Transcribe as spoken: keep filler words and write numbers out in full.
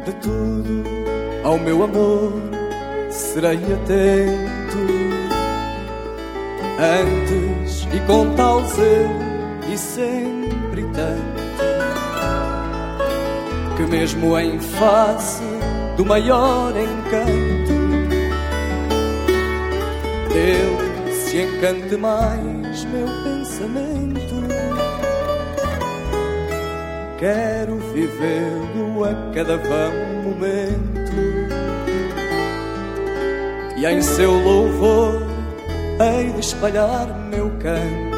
de tudo ao meu amor serei atento, antes e com tal zelo e sempre tanto, que mesmo em face do maior encanto dele se encante mais meu pensamento. Quero vivê-lo a cada vão momento, e em seu louvor hei de espalhar meu canto.